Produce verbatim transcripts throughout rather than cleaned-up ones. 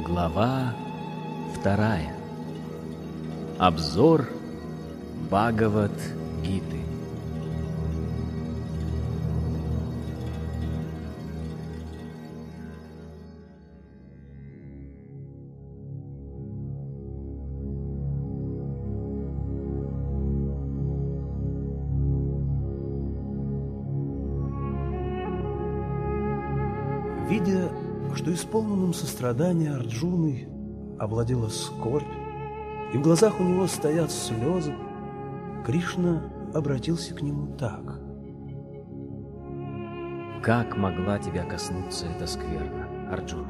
Глава вторая. Обзор Бхагавад-гиты. Видя, что исполненным сострадания Арджуной овладела скорбь, и в глазах у него стоят слезы, Кришна обратился к нему так. Как могла тебя коснуться эта скверна, Арджуна?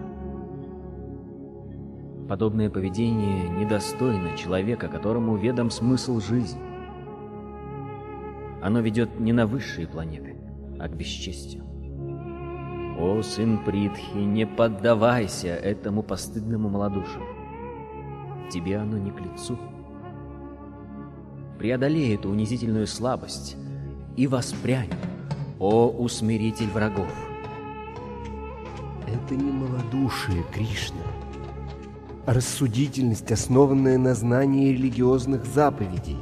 Подобное поведение недостойно человека, которому ведом смысл жизни. Оно ведет не на высшие планеты, а к бесчестию. О, сын Притхи, не поддавайся этому постыдному малодушию. Тебе оно не к лицу. Преодолей эту унизительную слабость и воспрянь, о усмиритель врагов. Это не малодушие, Кришна, а рассудительность, основанная на знании религиозных заповедей.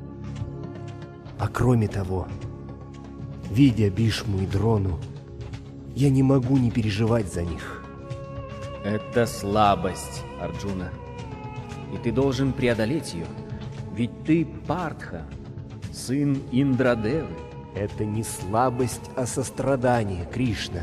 А кроме того, видя Бишму и Дрону, я не могу не переживать за них. Это слабость, Арджуна, и ты должен преодолеть ее, ведь ты Партха, сын Индрадевы. Это не слабость, а сострадание, Кришна.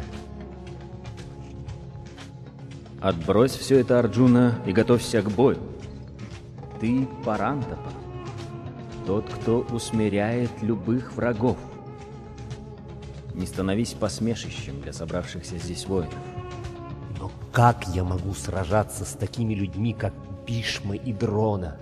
Отбрось все это, Арджуна, и готовься к бою. Ты Парантапа, тот, кто усмиряет любых врагов. Не становись посмешищем для собравшихся здесь воинов. Но как я могу сражаться с такими людьми, как Бишма и Дрона?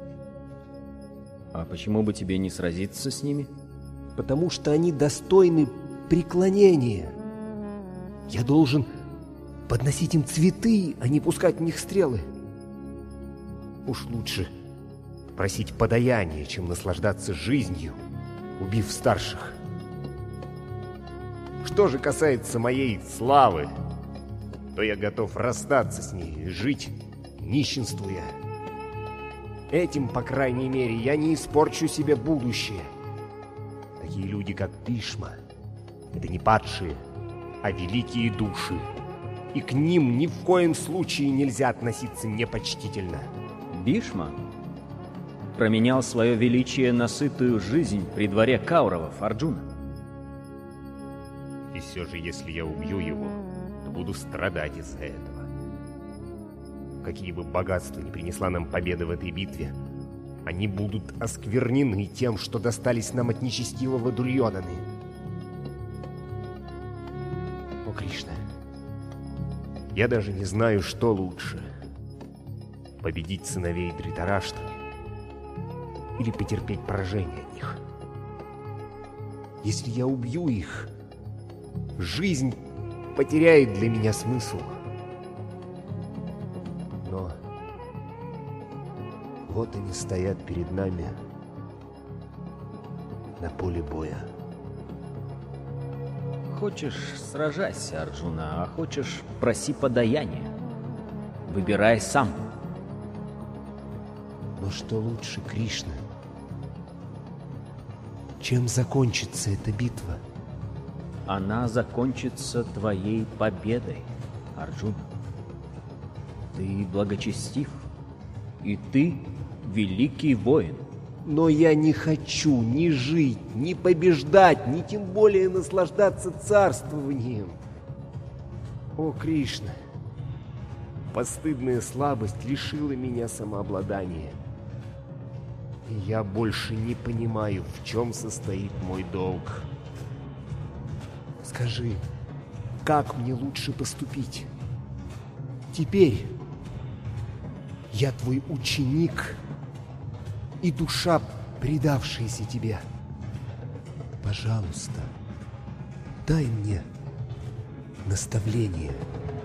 А почему бы тебе не сразиться с ними? Потому что они достойны преклонения. Я должен подносить им цветы, а не пускать в них стрелы. Уж лучше просить подаяния, чем наслаждаться жизнью, убив старших. Что же касается моей славы, то я готов расстаться с ней и жить, нищенствуя. Этим, по крайней мере, я не испорчу себе будущее. Такие люди, как Бишма, это не падшие, а великие души. И к ним ни в коем случае нельзя относиться непочтительно. Бишма променял свое величие на сытую жизнь при дворе Кауравов, Арджуна. И все же, если я убью его, то буду страдать из-за этого. Какие бы богатства ни принесла нам победа в этой битве, они будут осквернены тем, что достались нам от нечестивого Дурьоданы. О, Кришна, я даже не знаю, что лучше. Победить сыновей Дритараштры или потерпеть поражение от них. Если я убью их, жизнь потеряет для меня смысл. Но вот они стоят перед нами на поле боя. Хочешь, сражайся, Арджуна, а хочешь, проси подаяния. Выбирай сам. Но что лучше, Кришна? Чем закончится эта битва? Она закончится твоей победой, Арджуна. Ты благочестив, и ты великий воин. Но я не хочу ни жить, ни побеждать, ни тем более наслаждаться царствованием. О, Кришна, постыдная слабость лишила меня самообладания. И я больше не понимаю, в чем состоит мой долг. Скажи, как мне лучше поступить? Теперь я твой ученик и душа, предавшаяся тебе. Пожалуйста, дай мне наставление.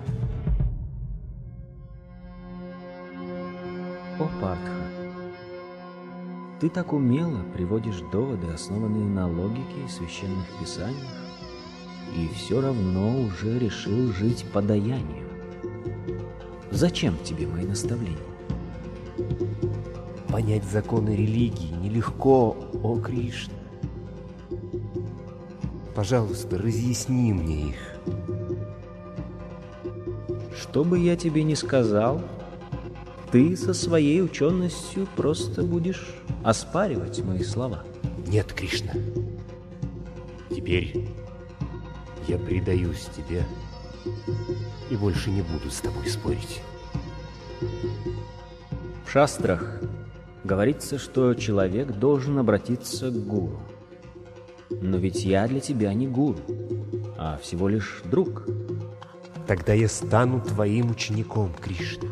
О, Партха, ты так умело приводишь доводы, основанные на логике и священных писаниях, и все равно уже решил жить подаянием. Зачем тебе мои наставления? Понять законы религии нелегко, о Кришна. Пожалуйста, разъясни мне их. Что бы я тебе ни сказал, ты со своей ученостью просто будешь оспаривать мои слова. Нет, Кришна. Теперь я предаюсь тебе и больше не буду с тобой спорить. В шастрах говорится, что человек должен обратиться к гуру. Но ведь я для тебя не гуру, а всего лишь друг. Тогда я стану твоим учеником, Кришна.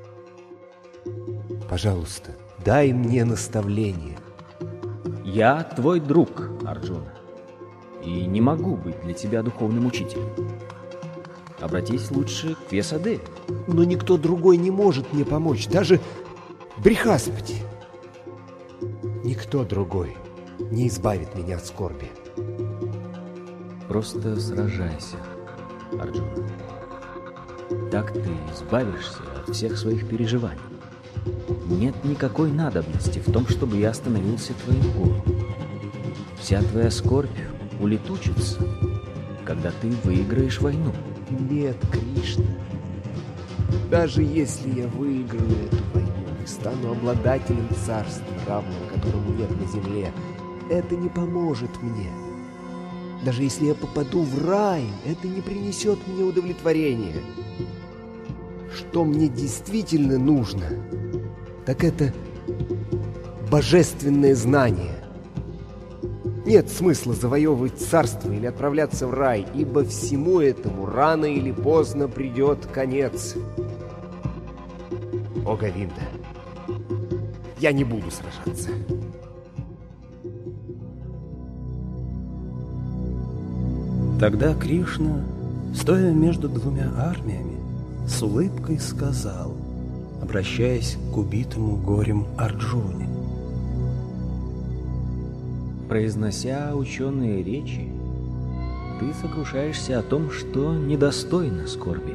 Пожалуйста, дай мне наставление. Я твой друг, Арджуна, и не могу быть для тебя духовным учителем. Обратись лучше к Вьясадеве. Но никто другой не может мне помочь, даже Брихаспати. Никто другой не избавит меня от скорби. Просто сражайся, Арджуна. Так ты избавишься от всех своих переживаний. Нет никакой надобности в том, чтобы я становился твоим гуру. Вся твоя скорбь улетучится, когда ты выиграешь войну. Нет, Кришна. Даже если я выиграю эту войну и стану обладателем царства, равного которому нет на земле, это не поможет мне. Даже если я попаду в рай, это не принесет мне удовлетворения. Что мне действительно нужно, так это божественное знание. Нет смысла завоевывать царство или отправляться в рай, ибо всему этому рано или поздно придет конец. О, Говинда, я не буду сражаться. Тогда Кришна, стоя между двумя армиями, с улыбкой сказал, обращаясь к убитому горем Арджуне: Произнося ученые речи, ты сокрушаешься о том, что недостойно скорби.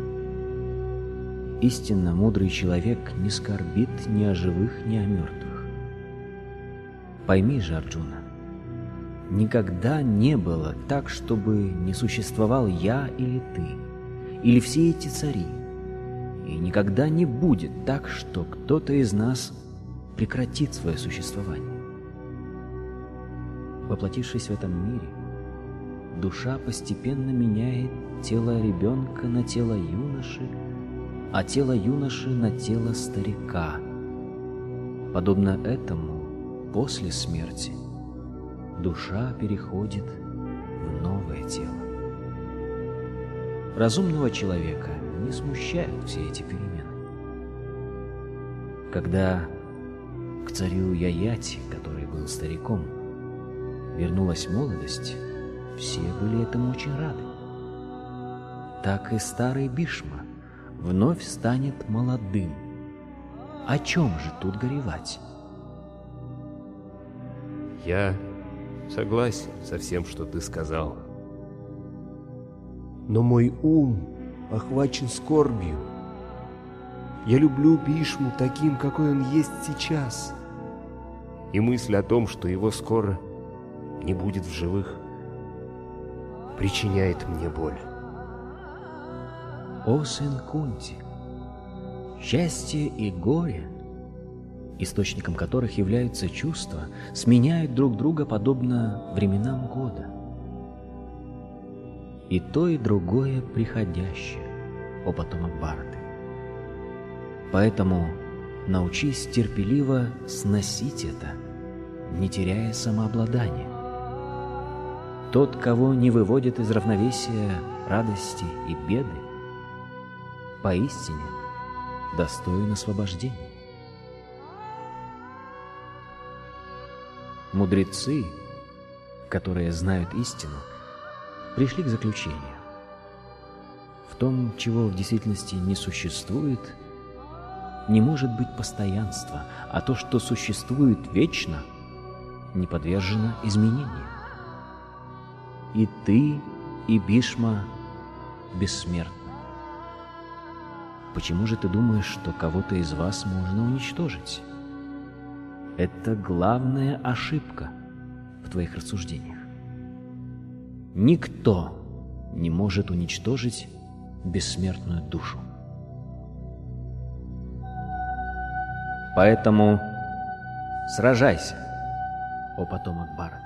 Истинно мудрый человек не скорбит ни о живых, ни о мертвых. Пойми же, Арджуна, никогда не было так, чтобы не существовал я или ты, или все эти цари, и никогда не будет так, что кто-то из нас прекратит свое существование. Воплотившись в этом мире, душа постепенно меняет тело ребенка на тело юноши, а тело юноши на тело старика. Подобно этому, после смерти душа переходит в новое тело. Разумного человека не смущают все эти перемены. Когда к царю Яяти, который был стариком, вернулась молодость, все были этому очень рады. Так и старый Бишма вновь станет молодым. О чем же тут горевать? Я согласен со всем, что ты сказал. Но мой ум охвачен скорбью. Я люблю Бишму таким, какой он есть сейчас. И мысль о том, что его скоро не будет в живых, причиняет мне боль. О сын Кунти, счастье и горе, источником которых являются чувства, сменяют друг друга подобно временам года. И то, и другое приходящее, о потомок Бхараты. Поэтому научись терпеливо сносить это, не теряя самообладания. Тот, кого не выводят из равновесия радости и беды, поистине достоин освобождения. Мудрецы, которые знают истину, пришли к заключению: в том, чего в действительности не существует, не может быть постоянства, а то, что существует вечно, не подвержено изменению. И ты, и Бишма бессмертны. почему же ты думаешь, что кого-то из вас можно уничтожить? Это главная ошибка в твоих рассуждениях. Никто не может уничтожить бессмертную душу. Поэтому сражайся, о потомок Бараты.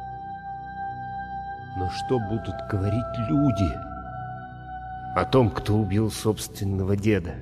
Но что будут говорить люди о том, кто убил собственного деда?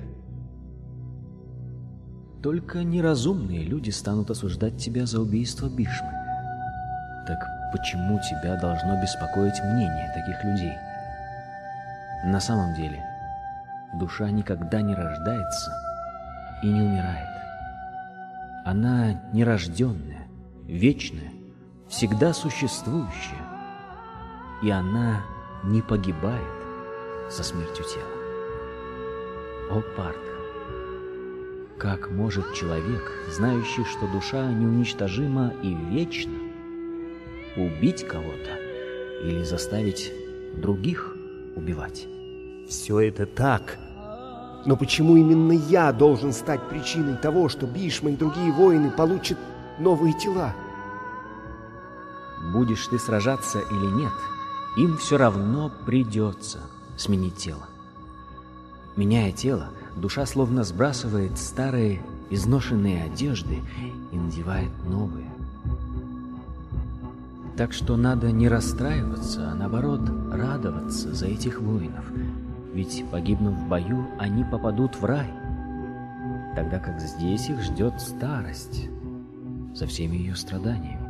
Только неразумные люди станут осуждать тебя за убийство Бишмы. Так почему тебя должно беспокоить мнение таких людей? На самом деле, душа никогда не рождается и не умирает. Она нерожденная, вечная, всегда существующая, и она не погибает со смертью тела. О Партха! Как может человек, знающий, что душа неуничтожима и вечна, убить кого-то или заставить других убивать? Все это так. Но почему именно я должен стать причиной того, что Бишма и другие воины получат новые тела? Будешь ты сражаться или нет, им все равно придется сменить тело. Меняя тело, душа словно сбрасывает старые изношенные одежды и надевает новые. Так что надо не расстраиваться, а наоборот радоваться за этих воинов. Ведь, погибнув в бою, они попадут в рай, тогда как здесь их ждет старость со всеми ее страданиями.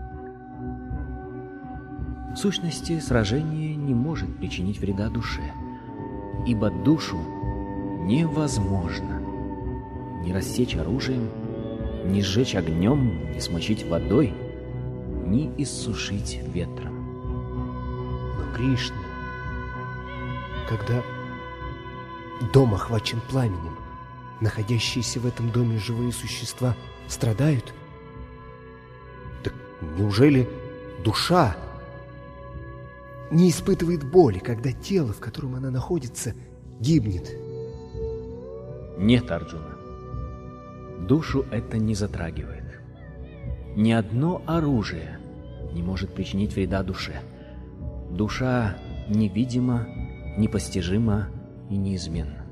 В сущности, сражение не может причинить вреда душе, ибо душу невозможно ни рассечь оружием, ни сжечь огнем, ни смочить водой, ни иссушить ветром. Но Кришна, когда дом охвачен пламенем, находящиеся в этом доме живые существа страдают? Так неужели душа не испытывает боли, когда тело, в котором она находится, гибнет? Нет, Арджуна. Душу это не затрагивает. Ни одно оружие не может причинить вреда душе. Душа невидима, непостижима и неизменна.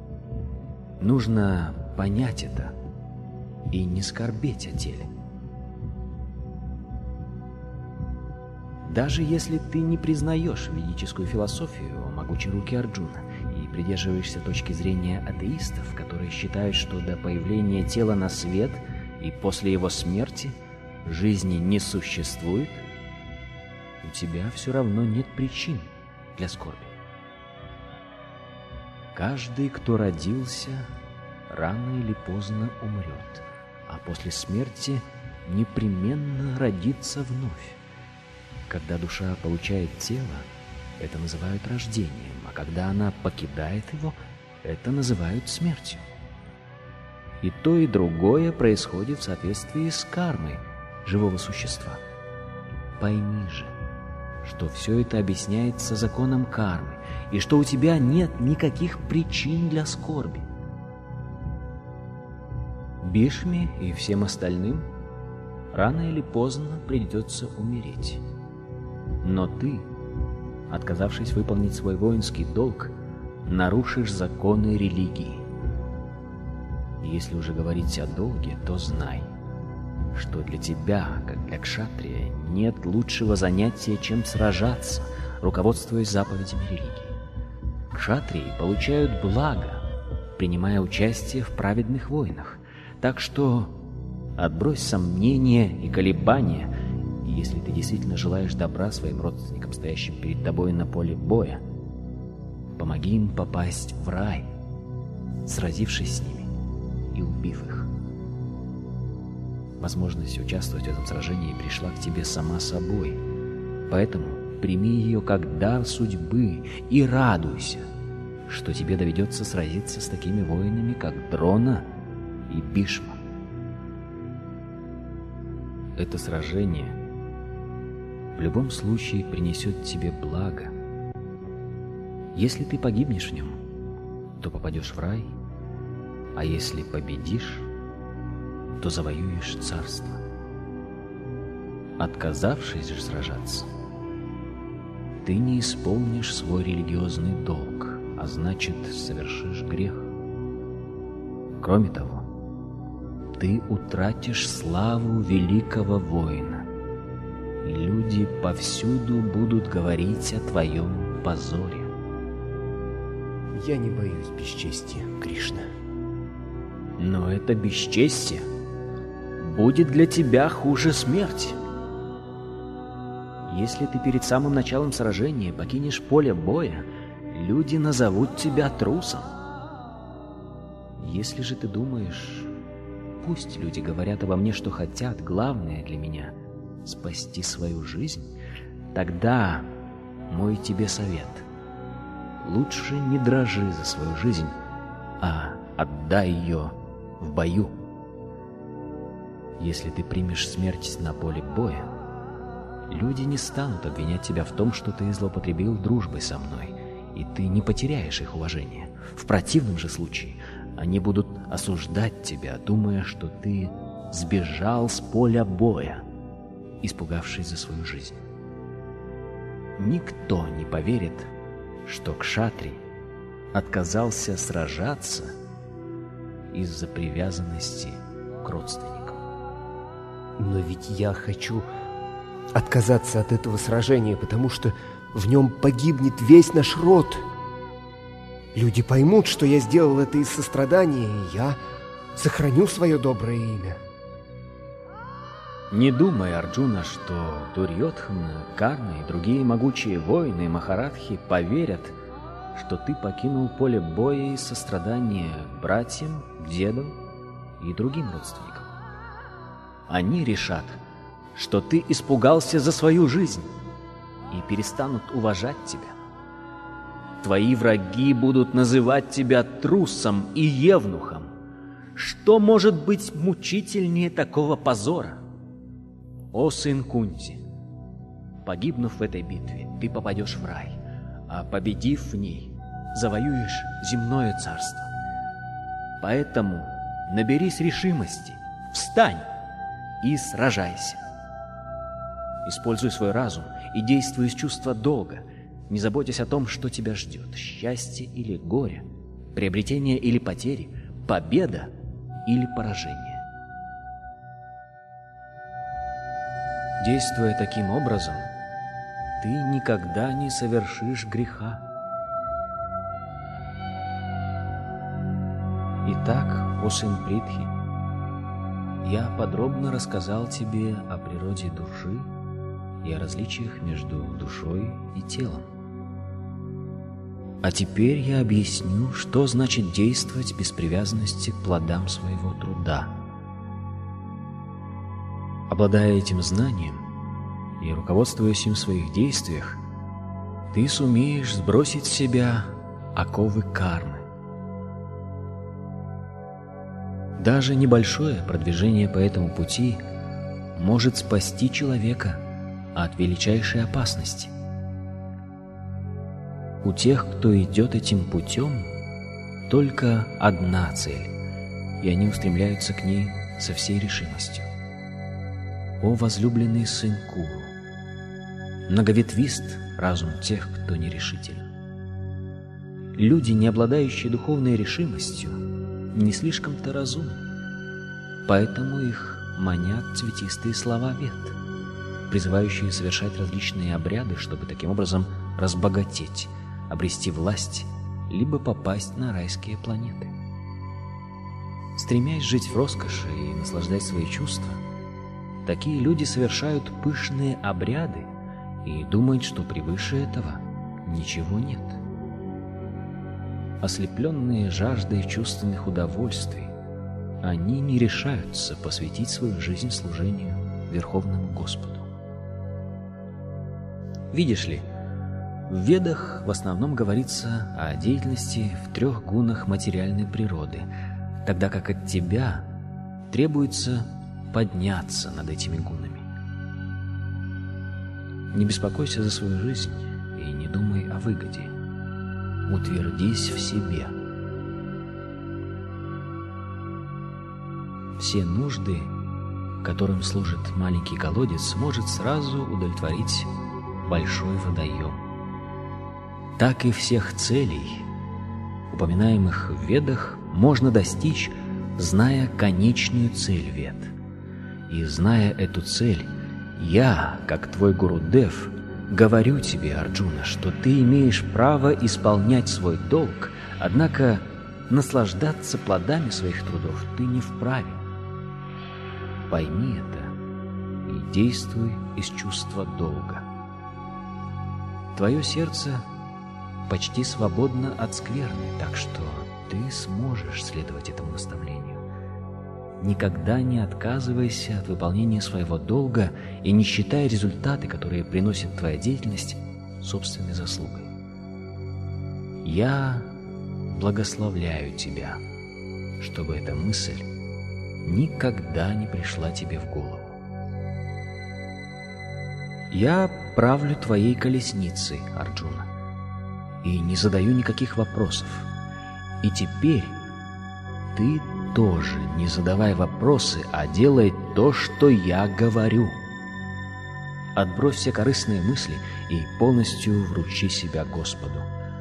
Нужно понять это и не скорбеть о теле. Даже если ты не признаешь ведическую философию о могучей руке Арджуна и придерживаешься точки зрения атеистов, которые считают, что до появления тела на свет и после его смерти жизни не существует, у тебя все равно нет причин для скорби. Каждый, кто родился, рано или поздно умрет, а после смерти непременно родится вновь. Когда душа получает тело, это называют рождением, а когда она покидает его, это называют смертью. И то, и другое происходит в соответствии с кармой живого существа. Пойми же, что все это объясняется законом кармы, и что у тебя нет никаких причин для скорби. Бишме и всем остальным рано или поздно придется умереть. Но ты, отказавшись выполнить свой воинский долг, нарушишь законы религии. И если уже говорить о долге, то знай, что для тебя, как для кшатрия, нет лучшего занятия, чем сражаться, руководствуясь заповедями религии. Кшатрии получают благо, принимая участие в праведных войнах, так что отбрось сомнения и колебания, и если ты действительно желаешь добра своим родственникам, стоящим перед тобой на поле боя, помоги им попасть в рай, сразившись с ними и убив их. Возможность участвовать в этом сражении пришла к тебе сама собой, поэтому прими ее как дар судьбы и радуйся, что тебе доведется сразиться с такими воинами, как Дрона и Бишма. Это сражение в любом случае принесет тебе благо. Если ты погибнешь в нем, то попадешь в рай, А если победишь, то завоюешь царство. Отказавшись же сражаться, ты не исполнишь свой религиозный долг, а значит, совершишь грех. Кроме того, ты утратишь славу великого воина, и люди повсюду будут говорить о твоем позоре. Я не боюсь бесчестия, Кришна. Но это бесчестие будет для тебя хуже смерти. Если ты перед самым началом сражения покинешь поле боя, люди назовут тебя трусом. Если же ты думаешь, пусть люди говорят обо мне, что хотят, главное для меня — спасти свою жизнь, тогда мой тебе совет — лучше не дрожи за свою жизнь, а отдай ее в бою. Если ты примешь смерть на поле боя, люди не станут обвинять тебя в том, что ты злоупотребил дружбой со мной, и ты не потеряешь их уважение. В противном же случае они будут осуждать тебя, думая, что ты сбежал с поля боя, испугавшись за свою жизнь. Никто не поверит, что кшатрий отказался сражаться из-за привязанности к родственникам. Но ведь я хочу отказаться от этого сражения, потому что в нем погибнет весь наш род. Люди поймут, что я сделал это из сострадания, и я сохраню свое доброе имя. Не думай, Арджуна, что Дурьодхана, Карна и другие могучие воины Махарадхи поверят, что ты покинул поле боя из сострадания к братьям, дедам и другим родственникам. Они решат, что ты испугался за свою жизнь и перестанут уважать тебя. Твои враги будут называть тебя трусом и евнухом. Что может быть мучительнее такого позора? О сын Кунти, погибнув в этой битве, ты попадешь в рай, а победив в ней, завоюешь земное царство. Поэтому наберись решимости, встань и сражайся. Используй свой разум и действуй из чувства долга, не заботясь о том, что тебя ждет: счастье или горе, приобретение или потери, победа или поражение. Действуя таким образом, ты никогда не совершишь греха. Итак, о сын Притхи, я подробно рассказал тебе о природе души и о различиях между душой и телом. А теперь я объясню, что значит действовать без привязанности к плодам своего труда. Обладая этим знанием и руководствуясь им в своих действиях, ты сумеешь сбросить с себя оковы кармы. Даже небольшое продвижение по этому пути может спасти человека от величайшей опасности. У тех, кто идет этим путем, только одна цель, и они устремляются к ней со всей решимостью. О возлюбленный сын Куру! Многоветвист разум тех, кто нерешителен. Люди, не обладающие духовной решимостью, не слишком-то разумны, поэтому их манят цветистые слова вед, призывающие совершать различные обряды, чтобы таким образом разбогатеть, обрести власть, либо попасть на райские планеты. Стремясь жить в роскоши и наслаждать свои чувства, такие люди совершают пышные обряды и думают, что превыше этого ничего нет. Ослепленные жаждой чувственных удовольствий, они не решаются посвятить свою жизнь служению Верховному Господу. Видишь ли, в Ведах в основном говорится о деятельности в трех гунах материальной природы, тогда как от тебя требуется подняться над этими гунами. Не беспокойся за свою жизнь и не думай о выгоде. Утвердись в себе. все нужды, которым служит маленький колодец, может сразу удовлетворить большой водоем. Так и всех целей, упоминаемых в Ведах, можно достичь, зная конечную цель Вед. И зная эту цель, я, как твой Гурудев, говорю тебе, Арджуна, что ты имеешь право исполнять свой долг, однако наслаждаться плодами своих трудов ты не вправе. Пойми это и действуй из чувства долга. Твое сердце почти свободно от скверны, так что ты сможешь следовать этому наставлению. Никогда не отказывайся от выполнения своего долга и не считай результаты, которые приносит твоя деятельность, собственной заслугой. Я благословляю тебя, чтобы эта мысль никогда не пришла тебе в голову. Я правлю твоей колесницей, Арджуна, и не задаю никаких вопросов. И теперь ты тоже не задавай вопросы, а делай то, что я говорю. Отбрось все корыстные мысли и полностью вручи себя Господу.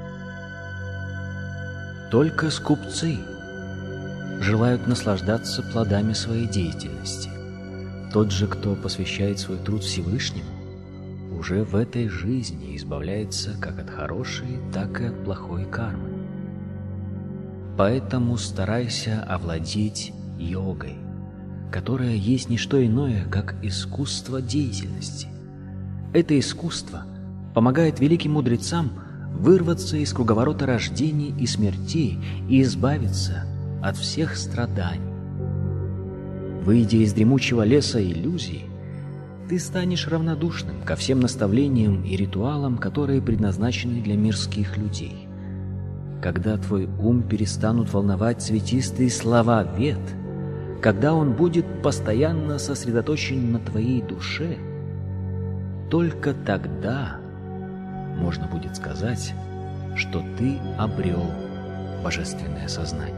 Только скупцы желают наслаждаться плодами своей деятельности. Тот же, кто посвящает свой труд Всевышнему, уже в этой жизни избавляется как от хорошей, так и от плохой кармы. Поэтому старайся овладеть йогой, которая есть не что иное, как искусство деятельности. Это искусство помогает великим мудрецам вырваться из круговорота рождений и смертей и избавиться от всех страданий. Выйдя из дремучего леса иллюзий, ты станешь равнодушным ко всем наставлениям и ритуалам, которые предназначены для мирских людей. Когда твой ум перестанут волновать цветистые слова Вед, когда он будет постоянно сосредоточен на твоей душе, только тогда можно будет сказать, что ты обрел божественное сознание.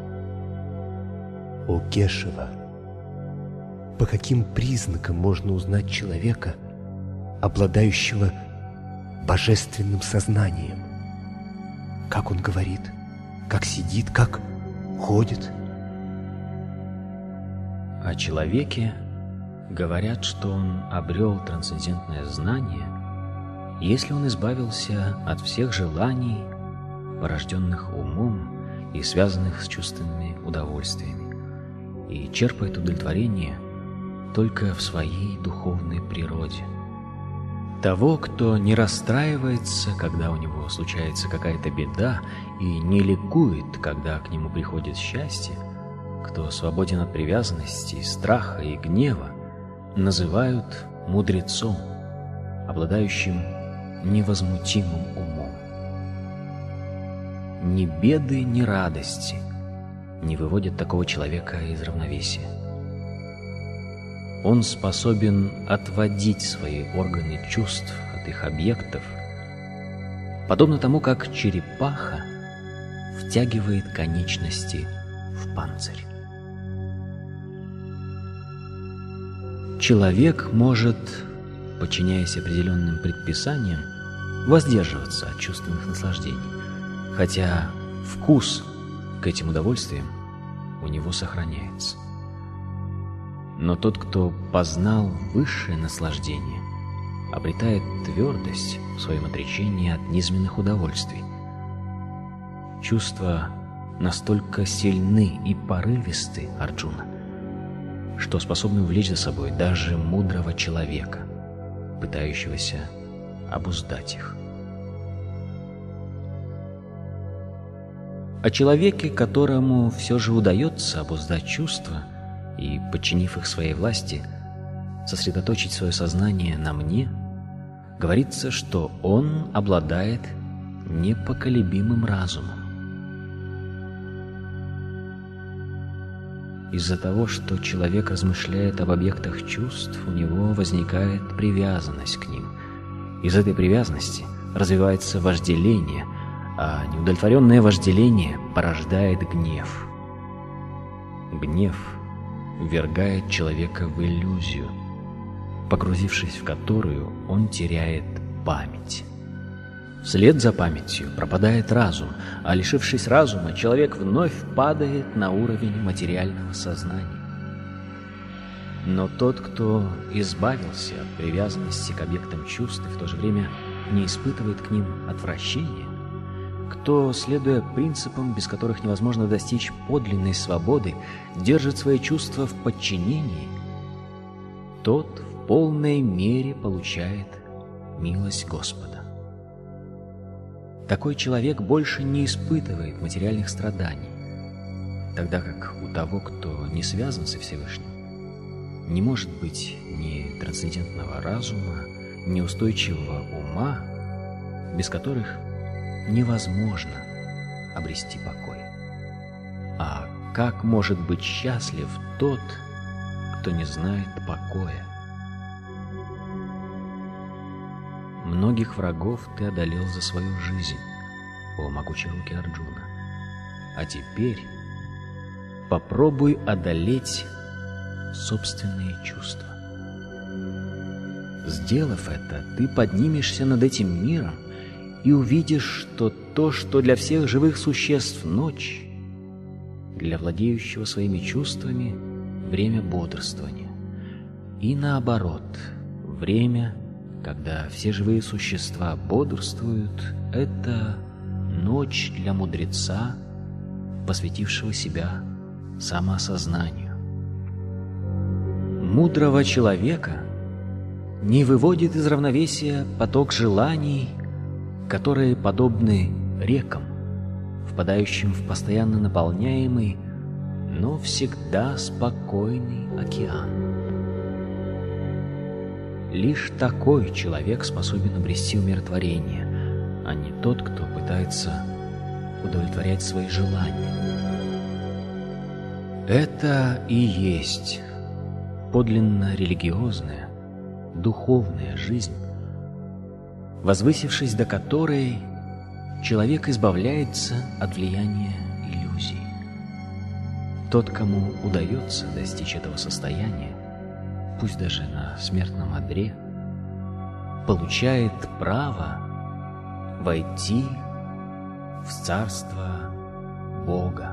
О Кешава, по каким признакам можно узнать человека, обладающего божественным сознанием? Как он говорит, как сидит, как ходит? О человеке говорят, что он обрел трансцендентное знание, если он избавился от всех желаний, порожденных умом и связанных с чувственными удовольствиями, и черпает удовлетворение только в своей духовной природе. Того, кто не расстраивается, когда у него случается какая-то беда, и не ликует, когда к нему приходит счастье, кто свободен от привязанности, страха и гнева, называют мудрецом, обладающим невозмутимым умом. Ни беды, ни радости не выводят такого человека из равновесия. Он способен отводить свои органы чувств от их объектов, подобно тому, как черепаха втягивает конечности в панцирь. Человек может, подчиняясь определенным предписаниям, воздерживаться от чувственных наслаждений, хотя вкус к этим удовольствиям у него сохраняется. Но тот, кто познал высшее наслаждение, обретает твердость в своем отречении от низменных удовольствий. Чувства настолько сильны и порывисты, Арджуна, что способны увлечь за собой даже мудрого человека, пытающегося обуздать их. О человеке, которому все же удается обуздать чувства и, подчинив их своей власти, сосредоточить свое сознание на мне, говорится, что он обладает непоколебимым разумом. Из-за того, что человек размышляет об объектах чувств, у него возникает привязанность к ним. Из этой привязанности развивается вожделение, а неудовлетворенное вожделение порождает гнев. Гнев ввергает человека в иллюзию, погрузившись в которую он теряет память. Вслед за памятью пропадает разум, а лишившись разума, человек вновь падает на уровень материального сознания. Но тот, кто избавился от привязанности к объектам чувств и в то же время не испытывает к ним отвращения, кто, следуя принципам, без которых невозможно достичь подлинной свободы, держит свои чувства в подчинении, тот в полной мере получает милость Господа. Такой человек больше не испытывает материальных страданий, тогда как у того, кто не связан со Всевышним, не может быть ни трансцендентного разума, ни устойчивого ума, без которых невозможно обрести покой. А как может быть счастлив тот, кто не знает покоя? Многих врагов ты одолел за свою жизнь, о могучей руки Арджуна. А теперь попробуй одолеть собственные чувства. Сделав это, ты поднимешься над этим миром и увидишь, что то, что для всех живых существ ночь, для владеющего своими чувствами время бодрствования. И наоборот, время, когда все живые существа бодрствуют, это ночь для мудреца, посвятившего себя самоосознанию. Мудрого человека не выводит из равновесия поток желаний, которые подобны рекам, впадающим в постоянно наполняемый, но всегда спокойный океан. Лишь такой человек способен обрести умиротворение, а не тот, кто пытается удовлетворять свои желания. Это и есть подлинно религиозная, духовная жизнь, возвысившись до которой человек избавляется от влияния иллюзий. Тот, кому удается достичь этого состояния, пусть даже на смертном одре, получает право войти в царство Бога.